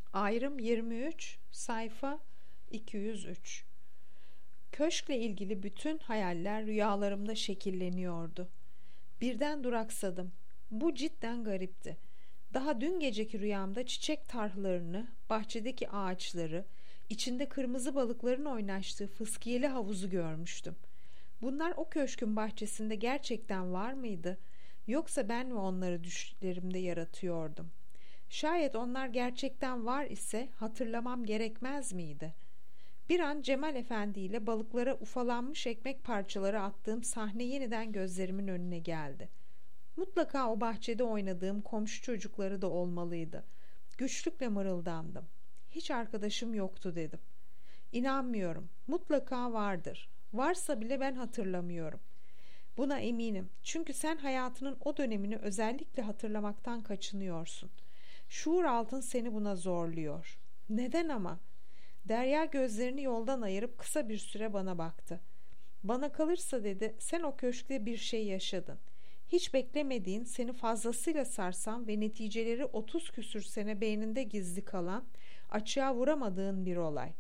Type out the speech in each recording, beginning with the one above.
Ayrım 23, sayfa 203. Köşkle ilgili bütün hayaller rüyalarımda şekilleniyordu. Birden duraksadım. Bu cidden garipti. Daha dün geceki rüyamda çiçek tarhlarını, bahçedeki ağaçları, içinde kırmızı balıkların oynaştığı fıskiyeli havuzu görmüştüm. Bunlar o köşkün bahçesinde gerçekten var mıydı? Yoksa ben mi onları düşlerimde yaratıyordum? Şayet onlar gerçekten var ise hatırlamam gerekmez miydi? Bir an Cemal Efendi ile balıklara ufalanmış ekmek parçaları attığım sahne yeniden gözlerimin önüne geldi. Mutlaka o bahçede oynadığım komşu çocukları da olmalıydı. Güçlükle mırıldandım. Hiç arkadaşım yoktu dedim. İnanmıyorum. Mutlaka vardır. Varsa bile ben hatırlamıyorum. Buna eminim. Çünkü sen hayatının o dönemini özellikle hatırlamaktan kaçınıyorsun. Şuur altın seni buna zorluyor. Neden ama? Derya gözlerini yoldan ayırıp kısa bir süre bana baktı. Bana kalırsa dedi, sen o köşkte bir şey yaşadın. Hiç beklemediğin, seni fazlasıyla sarsan ve neticeleri 30 küsür sene beyninde gizli kalan, açığa vuramadığın bir olay.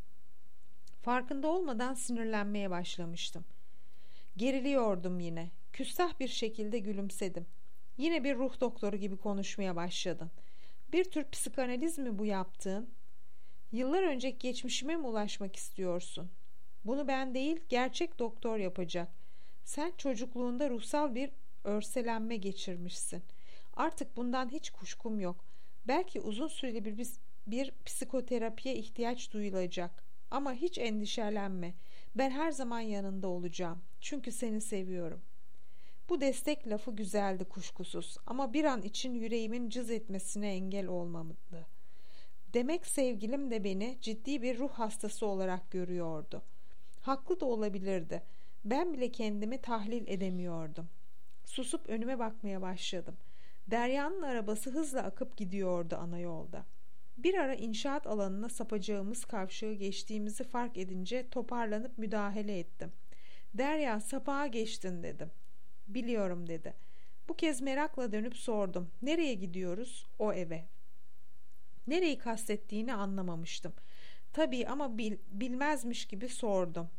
Farkında olmadan sinirlenmeye başlamıştım. Geriliyordum yine. Küstah bir şekilde gülümsedim. Yine bir ruh doktoru gibi konuşmaya başladın. Bir tür psikanaliz mi bu yaptığın? Yıllar önceki geçmişime mi ulaşmak istiyorsun? Bunu ben değil, gerçek doktor yapacak. Sen çocukluğunda ruhsal bir örselenme geçirmişsin. Artık bundan hiç kuşkum yok. Belki uzun süreli bir psikoterapiye ihtiyaç duyulacak. Ama hiç endişelenme. Ben her zaman yanında olacağım. Çünkü seni seviyorum. Bu destek lafı güzeldi kuşkusuz ama bir an için yüreğimin cız etmesine engel olmadı. Demek sevgilim de beni ciddi bir ruh hastası olarak görüyordu. Haklı da olabilirdi. Ben bile kendimi tahlil edemiyordum. Susup önüme bakmaya başladım. Derya'nın arabası hızla akıp gidiyordu ana yolda. Bir ara inşaat alanına sapacağımız kavşağı geçtiğimizi fark edince toparlanıp müdahale ettim. Derya, sapağa geçtin dedim. Biliyorum dedi. Bu kez merakla dönüp sordum. Nereye gidiyoruz? O eve. Nereyi kastettiğini anlamamıştım. Tabii ama bilmezmiş gibi sordum.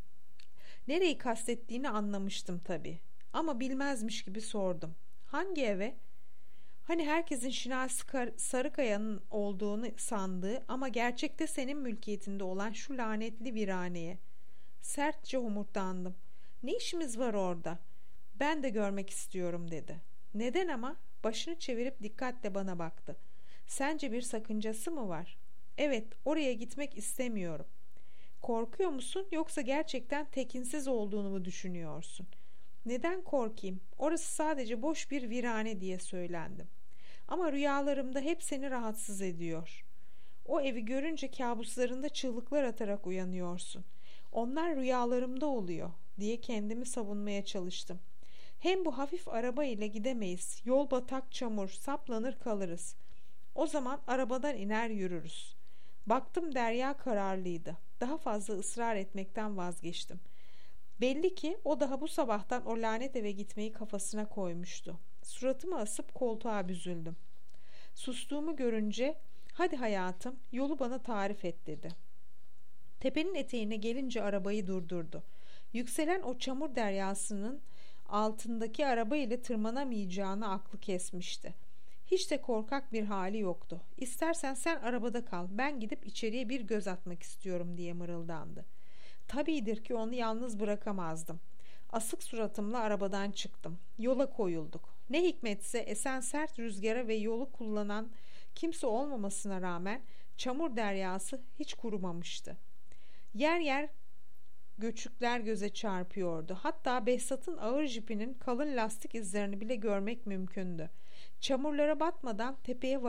Nereyi kastettiğini anlamıştım tabii. Ama bilmezmiş gibi sordum. Hangi eve? Hani herkesin Şinasi Sarıkaya'nın olduğunu sandığı ama gerçekte senin mülkiyetinde olan şu lanetli viraneye. Sertçe homurdandım. Ne işimiz var orada? Ben de görmek istiyorum dedi. Neden ama? Başını çevirip dikkatle bana baktı. Sence bir sakıncası mı var? Evet, oraya gitmek istemiyorum. Korkuyor musun yoksa gerçekten tekinsiz olduğunu mu düşünüyorsun? Neden korkayım? Orası sadece boş bir virane diye söylendim. Ama rüyalarımda hep seni rahatsız ediyor. O evi görünce kabuslarında çığlıklar atarak uyanıyorsun. Onlar rüyalarımda oluyor diye kendimi savunmaya çalıştım. Hem bu hafif araba ile gidemeyiz. Yol batak çamur, saplanır kalırız. O zaman arabadan iner yürürüz. Baktım Derya kararlıydı. Daha fazla ısrar etmekten vazgeçtim. Belli ki o daha bu sabahtan o lanet eve gitmeyi kafasına koymuştu. Suratımı asıp koltuğa büzüldüm. Sustuğumu görünce hadi hayatım yolu bana tarif et dedi. Tepenin eteğine gelince arabayı durdurdu. Yükselen o çamur deryasının altındaki araba ile tırmanamayacağını aklı kesmişti. Hiç de korkak bir hali yoktu. İstersen sen arabada kal, ben gidip içeriye bir göz atmak istiyorum diye mırıldandı. Tabidir ki onu yalnız bırakamazdım. Asık suratımla arabadan çıktım. Yola koyulduk. Ne hikmetse esen sert rüzgara ve yolu kullanan kimse olmamasına rağmen çamur deryası hiç kurumamıştı. Yer yer göçükler göze çarpıyordu. Hatta Behzat'ın ağır jipinin kalın lastik izlerini bile görmek mümkündü. Çamurlara batmadan tepeye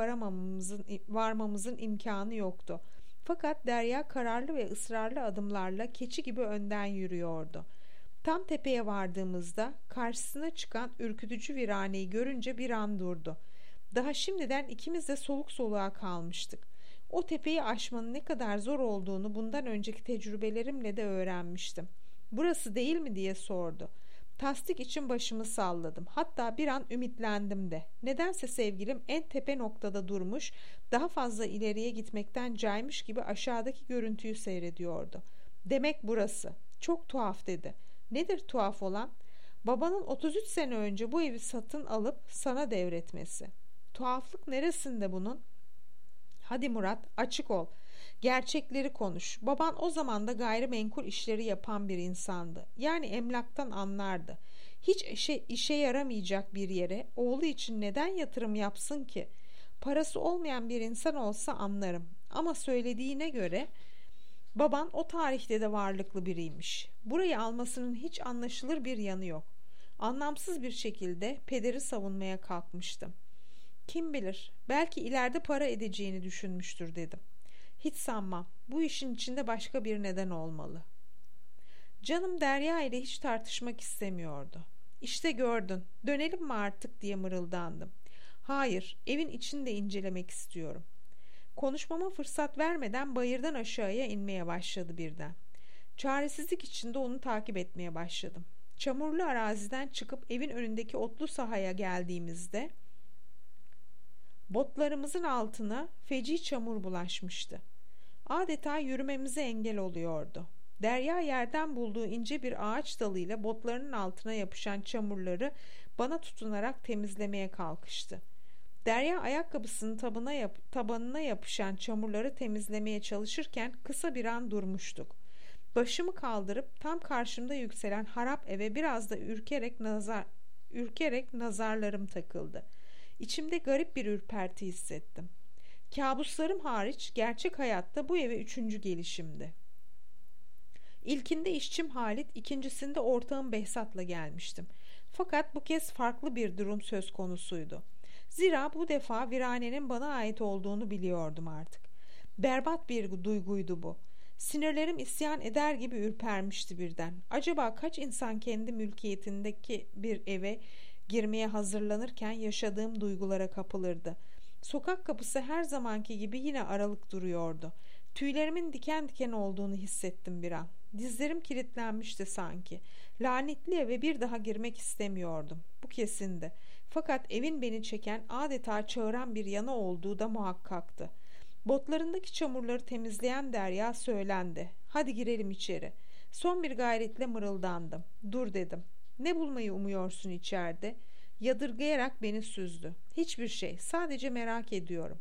varmamızın imkanı yoktu. Fakat Derya kararlı ve ısrarlı adımlarla keçi gibi önden yürüyordu. Tam tepeye vardığımızda karşısına çıkan ürkütücü viraneyi görünce bir an durdu. Daha şimdiden ikimiz de soluk soluğa kalmıştık. O tepeyi aşmanın ne kadar zor olduğunu bundan önceki tecrübelerimle de öğrenmiştim. Burası değil mi diye sordu. Tasdik için başımı salladım. Hatta bir an ümitlendim de. Nedense sevgilim en tepe noktada durmuş, daha fazla ileriye gitmekten caymış gibi aşağıdaki görüntüyü seyrediyordu. Demek burası. Çok tuhaf dedi. Nedir tuhaf olan? Babanın 33 sene önce bu evi satın alıp sana devretmesi. Tuhaflık neresinde bunun? Hadi Murat, açık ol. Gerçekleri konuş. Baban o zaman da gayrimenkul işleri yapan bir insandı. Yani emlaktan anlardı. Hiç işe yaramayacak bir yere oğlu için neden yatırım yapsın ki? Parası olmayan bir insan olsa anlarım. Ama söylediğine göre baban o tarihte de varlıklı biriymiş. Burayı almasının hiç anlaşılır bir yanı yok. Anlamsız bir şekilde pederi savunmaya kalkmıştım. Kim bilir, belki ileride para edeceğini düşünmüştür dedim. Hiç sanmam. Bu işin içinde başka bir neden olmalı. Canım Derya ile hiç tartışmak istemiyordu. İşte gördün, dönelim mi artık diye mırıldandım. Hayır, evin içini de incelemek istiyorum. Konuşmama fırsat vermeden bayırdan aşağıya inmeye başladı birden. Çaresizlik içinde onu takip etmeye başladım. Çamurlu araziden çıkıp evin önündeki otlu sahaya geldiğimizde botlarımızın altına feci çamur bulaşmıştı. Adeta yürümemize engel oluyordu. Derya yerden bulduğu ince bir ağaç dalıyla botlarının altına yapışan çamurları bana tutunarak temizlemeye kalkıştı. Derya ayakkabısının tabanına yapışan çamurları temizlemeye çalışırken kısa bir an durmuştuk. Başımı kaldırıp tam karşımda yükselen harap eve biraz da ürkerek nazarlarım takıldı. İçimde garip bir ürperti hissettim. Kabuslarım hariç gerçek hayatta bu eve 3. gelişimdi. İlkinde işçim Halit, ikincisinde ortağım Behzat'la gelmiştim. Fakat bu kez farklı bir durum söz konusuydu. Zira bu defa viranenin bana ait olduğunu biliyordum artık. Berbat bir duyguydu bu. Sinirlerim isyan eder gibi ürpermişti birden. Acaba kaç insan kendi mülkiyetindeki bir eve girmeye hazırlanırken yaşadığım duygulara kapılırdı. Sokak kapısı her zamanki gibi yine aralık duruyordu. Tüylerimin diken diken olduğunu hissettim bir an. Dizlerim kilitlenmişti sanki. Lanetli eve bir daha girmek istemiyordum. Bu kesindi. Fakat evin beni çeken, adeta çağıran bir yanı olduğu da muhakkaktı. Botlarındaki çamurları temizleyen Derya söylendi. Hadi girelim içeri. Son bir gayretle mırıldandım. Dur dedim. Ne bulmayı umuyorsun içeride? Yadırgayarak beni süzdü. Hiçbir şey. Sadece merak ediyorum.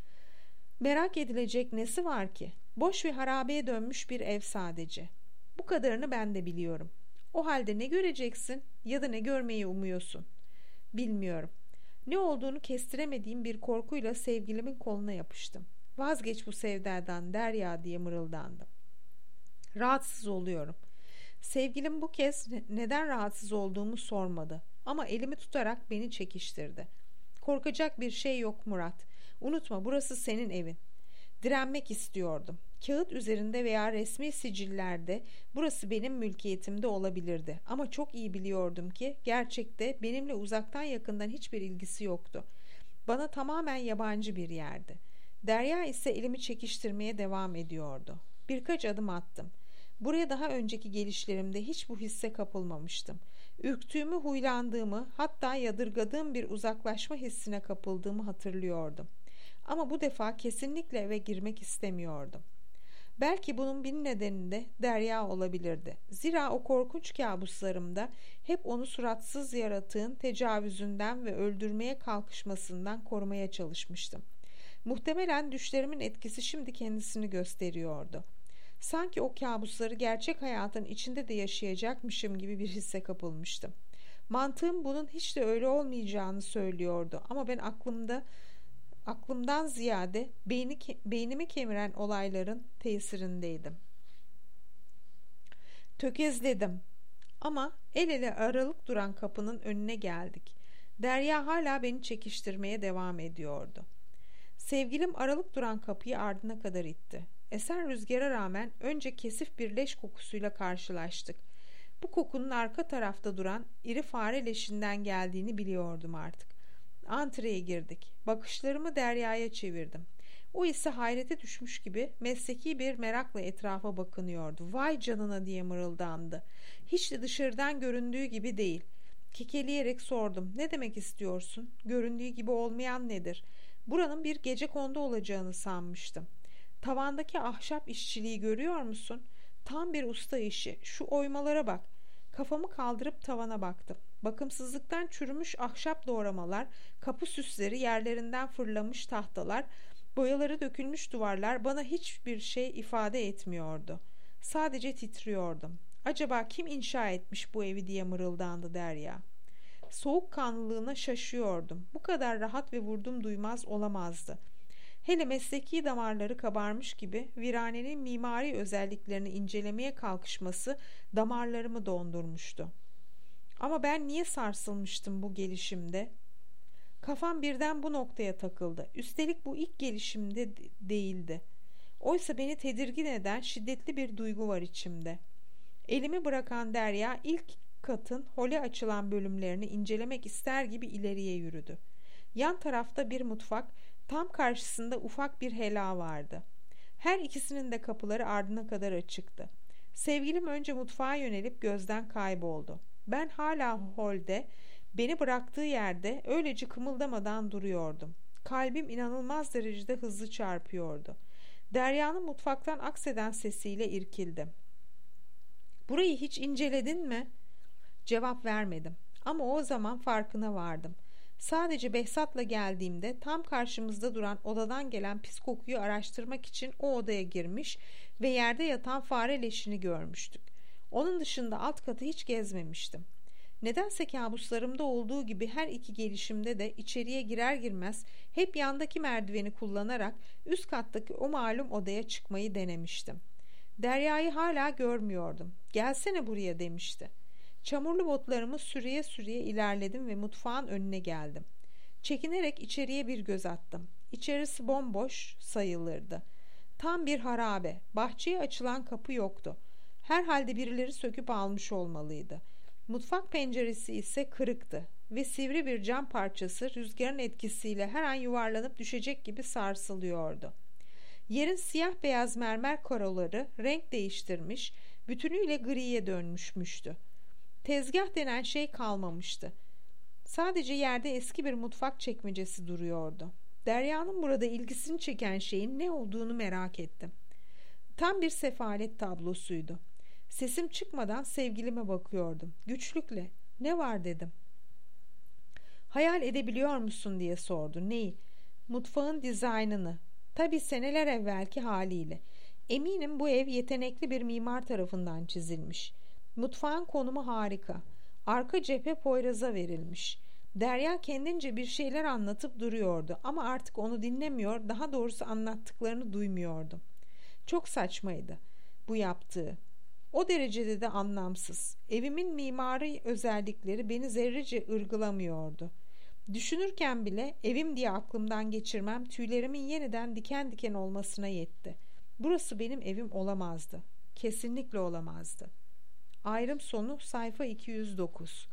Merak edilecek nesi var ki? Boş ve harabeye dönmüş bir ev sadece. Bu kadarını ben de biliyorum. O halde ne göreceksin ya da ne görmeyi umuyorsun? Bilmiyorum. Ne olduğunu kestiremediğim bir korkuyla sevgilimin koluna yapıştım. Vazgeç bu sevdadan Derya diye mırıldandım. Rahatsız oluyorum. Sevgilim bu kez neden rahatsız olduğumu sormadı ama elimi tutarak beni çekiştirdi. Korkacak bir şey yok Murat. Unutma, burası senin evin. Direnmek istiyordum. Kağıt üzerinde veya resmi sicillerde burası benim mülkiyetimde olabilirdi. Ama çok iyi biliyordum ki gerçekte benimle uzaktan yakından hiçbir ilgisi yoktu. Bana tamamen yabancı bir yerdi. Derya ise elimi çekiştirmeye devam ediyordu. Birkaç adım attım. Buraya daha önceki gelişlerimde hiç bu hisse kapılmamıştım. Ürktüğümü, huylandığımı, hatta yadırgadığım bir uzaklaşma hissine kapıldığımı hatırlıyordum. Ama bu defa kesinlikle eve girmek istemiyordum. Belki bunun bir nedeni de Derya olabilirdi. Zira o korkunç kabuslarımda hep onu suratsız yaratığın tecavüzünden ve öldürmeye kalkışmasından korumaya çalışmıştım. Muhtemelen düşlerimin etkisi şimdi kendisini gösteriyordu. Sanki o kabusları gerçek hayatın içinde de yaşayacakmışım gibi bir hisse kapılmıştım. Mantığım bunun hiç de öyle olmayacağını söylüyordu ama ben aklımdan ziyade beynimi kemiren olayların tesirindeydim. Tökezledim ama el ele aralık duran kapının önüne geldik. Derya hala beni çekiştirmeye devam ediyordu. Sevgilim aralık duran kapıyı ardına kadar itti. Esen rüzgara rağmen önce kesif bir leş kokusuyla karşılaştık. Bu kokunun arka tarafta duran iri fare leşinden geldiğini biliyordum artık. Antreye girdik. Bakışlarımı Derya'ya çevirdim. O ise hayrete düşmüş gibi mesleki bir merakla etrafa bakınıyordu. "Vay canına!" diye mırıldandı. "Hiç de dışarıdan göründüğü gibi değil." Kekeleyerek sordum. "Ne demek istiyorsun? Göründüğü gibi olmayan nedir?" "Buranın bir gecekondu olacağını sanmıştım." "Tavandaki ahşap işçiliği görüyor musun? Tam bir usta işi. Şu oymalara bak." Kafamı kaldırıp tavana baktım. Bakımsızlıktan çürümüş ahşap doğramalar, kapı süsleri, yerlerinden fırlamış tahtalar, boyaları dökülmüş duvarlar bana hiçbir şey ifade etmiyordu. Sadece titriyordum. "Acaba kim inşa etmiş bu evi?" diye mırıldandı Derya. Soğukkanlılığına şaşıyordum. Bu kadar rahat ve vurdum duymaz olamazdı. Hele mesleki damarları kabarmış gibi viranenin mimari özelliklerini incelemeye kalkışması damarlarımı dondurmuştu. Ama ben niye sarsılmıştım bu gelişimde? Kafam birden bu noktaya takıldı. Üstelik bu ilk gelişimde değildi. Oysa beni tedirgin eden şiddetli bir duygu var içimde. Elimi bırakan Derya ilk katın hole açılan bölümlerini incelemek ister gibi ileriye yürüdü. Yan tarafta bir mutfak, tam karşısında ufak bir hela vardı. Her ikisinin de kapıları ardına kadar açıktı. Sevgilim önce mutfağa yönelip gözden kayboldu. Ben hala holde, beni bıraktığı yerde öylece kımıldamadan duruyordum. Kalbim inanılmaz derecede hızlı çarpıyordu. Derya'nın mutfaktan akseden sesiyle irkildim. "Burayı hiç inceledin mi?" Cevap vermedim. Ama o zaman farkına vardım. Sadece Behzat'la geldiğimde tam karşımızda duran odadan gelen pis kokuyu araştırmak için o odaya girmiş ve yerde yatan fare leşini görmüştük. Onun dışında alt katı hiç gezmemiştim. Nedense kabuslarımda olduğu gibi her iki gelişimde de içeriye girer girmez hep yandaki merdiveni kullanarak üst kattaki o malum odaya çıkmayı denemiştim. Derya'yı hala görmüyordum. "Gelsene buraya," demişti. Çamurlu botlarımı sürüye sürüye ilerledim ve mutfağın önüne geldim. Çekinerek içeriye bir göz attım. İçerisi bomboş sayılırdı. Tam bir harabe. Bahçeye açılan kapı yoktu. Herhalde birileri söküp almış olmalıydı. Mutfak penceresi ise kırıktı ve sivri bir cam parçası rüzgarın etkisiyle her an yuvarlanıp düşecek gibi sarsılıyordu. Yerin siyah beyaz mermer koroları renk değiştirmiş, bütünüyle griye dönmüştü. Tezgah denen şey kalmamıştı. Sadece yerde eski bir mutfak çekmecesi duruyordu. Derya'nın burada ilgisini çeken şeyin ne olduğunu merak ettim. Tam bir sefalet tablosuydu. Sesim çıkmadan sevgilime bakıyordum. Güçlükle. "Ne var?" dedim. "Hayal edebiliyor musun?" diye sordu. "Neyi?" "Mutfağın dizaynını. Tabii seneler evvelki haliyle. Eminim bu ev yetenekli bir mimar tarafından çizilmiş. Mutfağın konumu harika. Arka cephe Poyraz'a verilmiş." Derya kendince bir şeyler anlatıp duruyordu ama artık onu dinlemiyor, daha doğrusu anlattıklarını duymuyordum. Çok saçmaydı bu yaptığı. O derecede de anlamsız. Evimin mimari özellikleri beni zerrece ırgılamıyordu. Düşünürken bile evim diye aklımdan geçirmem tüylerimin yeniden diken diken olmasına yetti. Burası benim evim olamazdı. Kesinlikle olamazdı. Ayrım sonu sayfa 209.